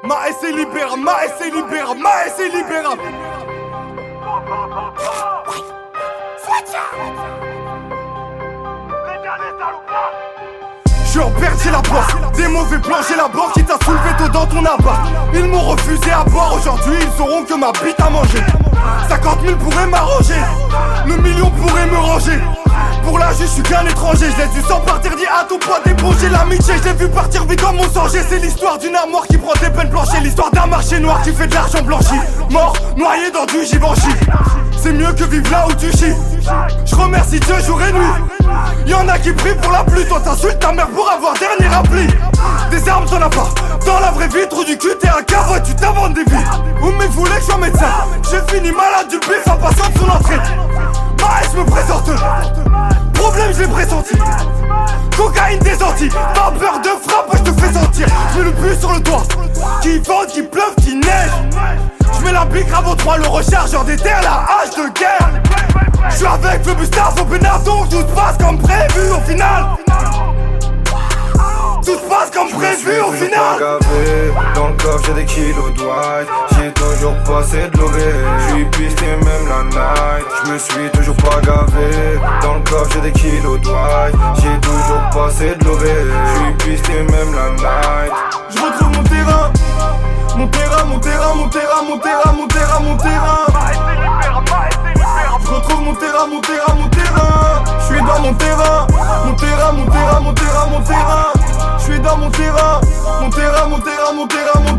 Maes est libérable, Maes est libérable, Maes est libérable. Je suis en perte, j'ai la poisse. Des mauvais plans, j'ai la banque qui t'a soulevé tôt dans ton appart. Ils m'ont refusé à boire, aujourd'hui ils sauront que ma bite a mangé. 50 000 pourraient m'arranger, le million pourrait me ranger. Pour la juge, je suis qu'un étranger, je laisse du sang partir, dit à ton poids d'éponger l'amitié. Je l'ai vu partir vite comme mon sang. C'est l'histoire d'une armoire qui prend des peines blanchies, l'histoire d'un marché noir qui fait de l'argent blanchi. Mort, noyé dans du Givenchy. C'est mieux que vivre là où tu chies. Je remercie Dieu jour et nuit. Y'en a qui prient pour la pluie, toi t'insultes ta mère pour avoir dernier appli. Des armes t'en as pas, dans la vraie vie, trou du cul, t'es un cavois, tu t'inventes des vies. Ou mais voulez que je sois médecin, j'ai fini malade du pif en passant de son entrée. Maes me présente, problème je l'ai pressenti. Cocaïne des Antilles, pas peur de frappe, je te fais sentir. Je mets le bus sur le toit, qui vente, qui pleuve, qui neige. Je mets la bique Ravo 3, le rechargeur des terres, la hache de guerre. Je suis avec le Bustard, au Benardon, tout se passe comme prévu au final. Tout se passe comme prévu au final. Pas gavé, dans le coffre j'ai des kilos de white. J'ai toujours passé de l'OV. J'suis pisté même la night. J'me suis toujours pas gavé. Dans le coffre j'ai des kilos de white. J'ai toujours passé de l'OV. J'suis pisté même la night. Je retrouve mon terrain. Mon terrain, mon terrain, mon terrain, mon terrain, mon terrain, mon terrain. Je retrouve mon terrain, mon terrain, mon terrain. Je suis dans mon terrain. Mon terrain, mon terrain, mon terrain, mon terrain. Je suis dans mon terrain. Mon terrain, mon terrain, mon terrain, mon terrain.